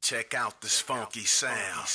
Check out this funky sound.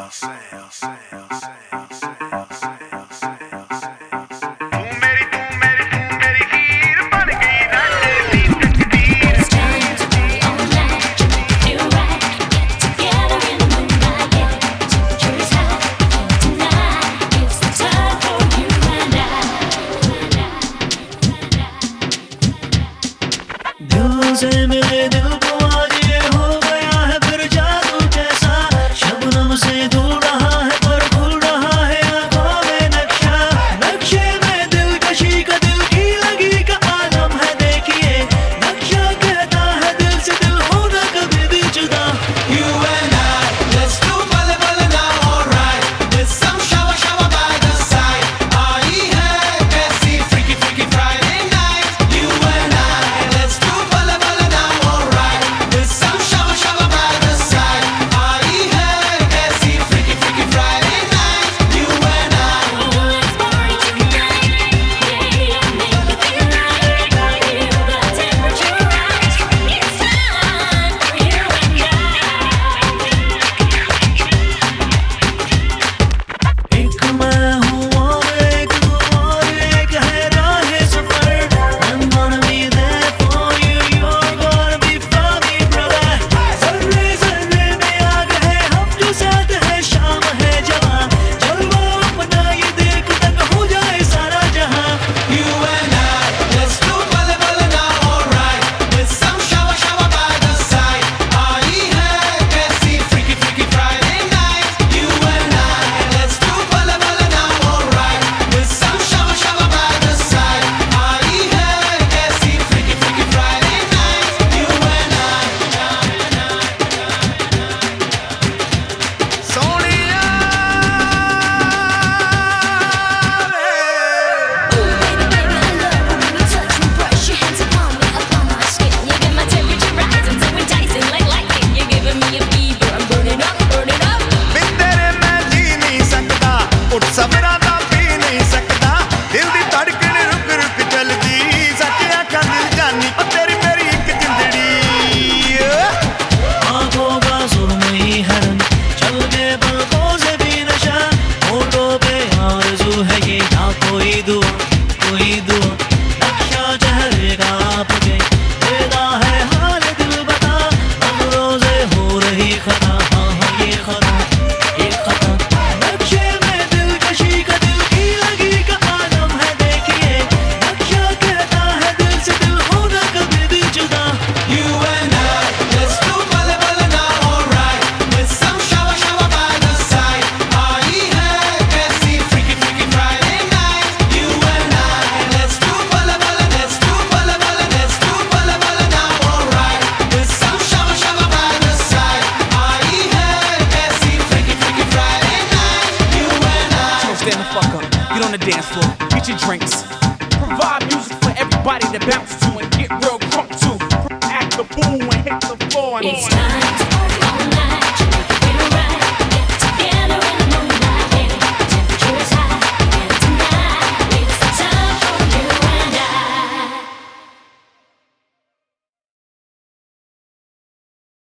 से मिले दिल को आज ये हो गया है फिर जादू जैसा, शबनम से दूर रहा है पर भूल रहा है आंखों में नक्शा। नक्शे में दिलकशी का दिल की लगी का आलम है, देखिए नक्शा कहता है दिल से दिल होना कभी भी जुदा। You and I, let's do bale bale now, alright, with some shawa shawa by the side. Aayi hai kaisi freaky freaky Friday night. You and I, let's do bale bale now, alright, with some shawa shawa by the side. Aayi hai kaisi freaky freaky Friday night. You and I. Let's party tonight, yeah, make it feel right. Feel the temperature rise. It's time for you and I. एक मैं हूँ और एक तू और एक है राह सफर। I'm gonna be there for you, you're gonna be for me, brother। ज़र्रे ज़र्रे में आग है, हम जो साथ हैं, शाम है जवां। जलवा अपना ये देख तक हो जाए सारा जहां। You and I, let's do bale bale now, alright, with some shawa shawa by the side. Aayi hai kaisi freaky freaky Friday night. You and I, let's do bale bale now, alright, with some shawa shawa by the side. Aayi hai kaisi freaky freaky Friday night. You and I. Sonia, Baby, I love when you touch me, brush your hands upon me, up on my skin. You get my temperature rising, so enticing like lightning. You're giving me a fever, I'm burning up, burning up. बिन तेरे मैं जी नहीं सकता, उठ सवेरा दा P नहीं सकता। दिल दी धड़कन रुक रुक चलदी, सच आखां दिल जानी ओ तेरी मेरी एक जिंदड़ी। आँखों का सुरमई हरन, चल के पलकों से भी नशा। होठों पे आरज़ू है ये, ना कोई दुआ कोई दुआ। नक्शा चेहरे का आपके देदा है हाल दिल बता। नज़रों से हो रही खता, हाँ हाँ ये खता ये खता। नक्शे में दिलकशी का दिल की लगी का आलम है, देखिए नक्शा कहता है दिल से दिल होना कभी भी जुदा। You and I, let's do bale bale now, alright, with some shawa shawa by the side. Aayi hai kaisi freaky freaky Friday night. You and I, let's do bale bale, let's do bale bale, let's do bale bale now, alright, with some shawa shawa by the side. Aayi hai kaisi freaky freaky Friday night. You and I. So stand the fuck up, get on the dance floor, get your drinks. Provide music for everybody to bounce to and get real crunk to. Act the fool and hit the floor and It's time to